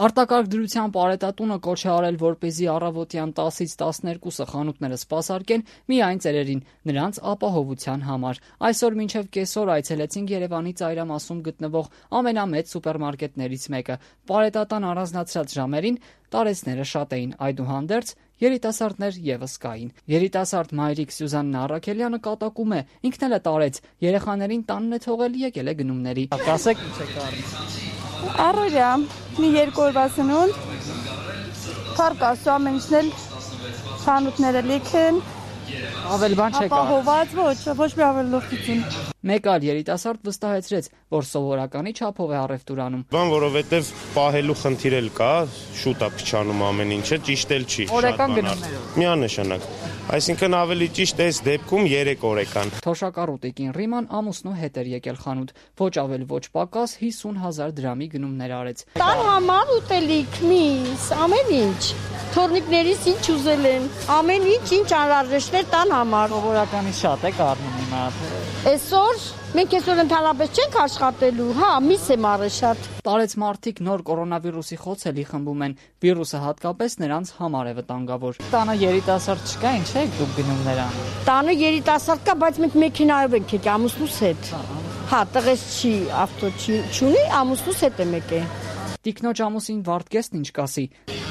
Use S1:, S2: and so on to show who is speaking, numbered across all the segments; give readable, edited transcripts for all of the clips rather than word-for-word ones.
S1: Արտակարգ դրության պարետատունը կոչ է արել, որպեսզի առավոտյան 10-ից 12-ը խանութները սպասարկեն միայն ծերերին, նրանց ապահովության համար։ Այսօր մինչև կեսօր այցելեցինք Երևանի ծայրամասում գտնվող ամենամեծ սուպերմարկետներից մեկը։ Պարետատան առանձնացրած ժամերին տարեցները շատ էին, այդուհանդերձ երիտասարդներ եւս կային։ Երիտասարդ մայրիկ Սյուզաննա Առաքելյանը կատակում է, ինքն էլ է տարեց, երեխաներին տանն է թողել, եկել է գնումների։ Ասեք ինչ եք առնում։
S2: Առօրյա մի 2 օրվա սնունդ, փառք Աստծո, ամեն ինչն էլ խանութները լիք են,
S1: Ավել բան չեք առնում։
S2: ապահոված, ոչ մի ավելորդություն։
S1: Մեկ այլ երիտասարդ վստահեցրեց, որ սովորականի չափով է առևտուրանում։
S3: Բան, որովհետև պահելու խնդիր էլ կա, շուտ է փչանում ամեն ինչը, ճիշտ էլ չի։
S1: Օրական գնումներով։
S3: Միանշանակ։ Այսինքն ավելի ճիշտ էս դեպքում 3 օրեկան։
S1: Թոշակառու տիկին Ռիման ամուսնու հետ էր եկել խանութ, ոչ ավել ոչ պակաս 50,000 դրամի գնումներ արեց։
S2: Տան համար ուտելիք, միս, ամեն ինչ։ Թորնիկներից ինչ ուզել են, ամեն ինչ անհրաժեշտ տան համար։
S1: Սովորականի շատ եք առնում հիմա։
S2: Այսօր մենք այսօր ընդհանրապես չենք աշխատելու, հա, միս եմ առել շատ։
S1: Տարեց մարդիկ նոր կորոնավիրուսի խոցելի խմբում են, վիրուսը հատկապես նրանց համար է վտանգավոր։ Տանը երիտասարդ չկա, ինչ եք դուք գնումներ անում։
S2: Տանը երիտասարդ կա, բայց մենք մեքենայով ենք եկել ամուսնուս հետ։ Հա, տղես չի, ավտո չունի, ամուսնուս հետ եմ եկել։
S1: Տիկնոջ ամուսին Վարդգեսն ինչ կասի։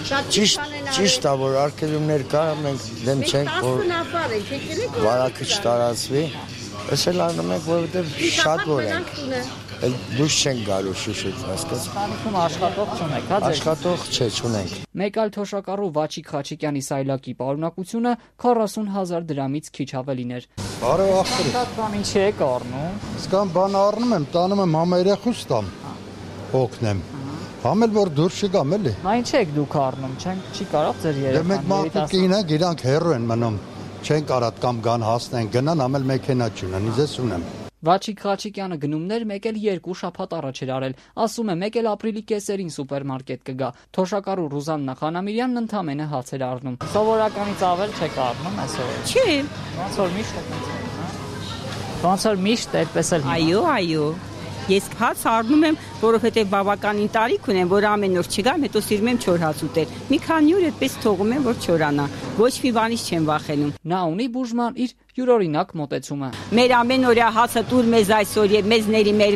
S4: Ճիշտ է, որ արգելումներ կա, մենք դեմ չենք, որ վարակը չտարածվի։ Ես էլ անում ենք, որովհետև շատ որ ենք։ Դուրս չենք գալու Շուշիից, հասկաց։
S1: Տանիքում աշխատող չունեք, հա ձեր։
S4: Աշխատող չունենք։
S1: Մեկ այլ թոշակառու Վաչիկ Խաչիկյանի սայլակի պարունակությունը 40,000 դրամից քիչ ավելին էր։
S5: Բարև ախտեր։
S1: Շատ բան ինչ եք առնում։
S5: Սկան բան առնում եմ, տանում եմ համա երեխուս տամ։ Օգնեմ։ Համել որ դուրս չգամ էլի։
S1: Նա ինչ եք դուք առնում, չի կարող ձեր
S5: երեխան։ Մենք մարդիկ ինենք, իրանք հեռու են մնում։ Չեն կարատ կամ գան հասնեն, գնան, ամել մեքենա չունեն, իզես ունեմ։
S1: Վաչիկ Խաչիկյանը գնումներ մեկ էլ 2 շաբաթ առաջ էր արել, ասում է մեկ էլ ապրիլի կեսերին սուպերմարկետ կգա։ Թոշակառու Ռուզաննա Խանամիրյանն ընդամենը հաց էր առնում։ Սովորականից ավել չեք առնում այսօր։
S2: Չի։
S1: Ոնց որ միշտ եք անում, հա։ Ոնց որ միշտ այդպես էլ։
S6: Այո։ Ես հաց առնում եմ, որովհետև բավականին տարիք ունեմ, որ ամեն օր չգամ, հետո սիրում եմ չոր հաց ուտել։ Մի քանի օր այդպես թողում եմ, որ չորանա։ Ոչ մի բանից չեմ վախենում։
S1: Նա ունի բուժման իր յուրօրինակ մոտեցումը։
S6: Մեր ամենօրյա հացը տուր մեզ այսօր եւ մեզ ների մեր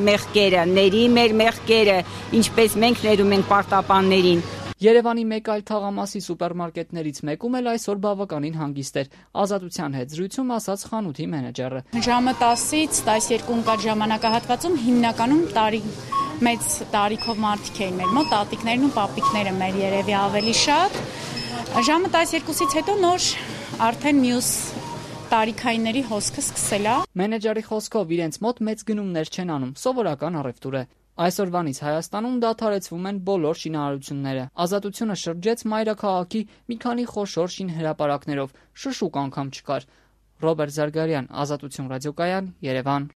S6: մեղքերը, ինչպես մենք ներում ենք պարտապաններին։
S1: Երևանի մեկ այլ թաղամասի սուպերմարկետներից մեկում էլ այսօր բավականին հանգիստ էր։ Ազատության հետ զրույցում ասաց խանութի մենեջերը։
S7: Ժամը 10-ից 12 ընկած ժամանակահատվածում հիմնականում մեծ տարիքով մարդիկ էին մեր մոտ, տատիկներն ու պապիկները մեր երևի ավելի շատ։ Ժամը 12-ից հետո նոր արդեն մյուս տարիքայինների հոսքը սկսել է։
S1: Մենեջերի խոսքով իրենց մոտ մեծ գնումներ չեն անում, սովորական առևտուր է։ Այսօրվանից Հայաստանում դադարեցվում են բոլոր շինարարությունները։ Ազատությունը շրջեց մայրաքաղաքի մի քանի խոշոր շինհրապարակներով, շշուկ անգամ չկար։ Ռոբերտ Զարգարյան, Ազատություն ռադիոկայան, Երևան։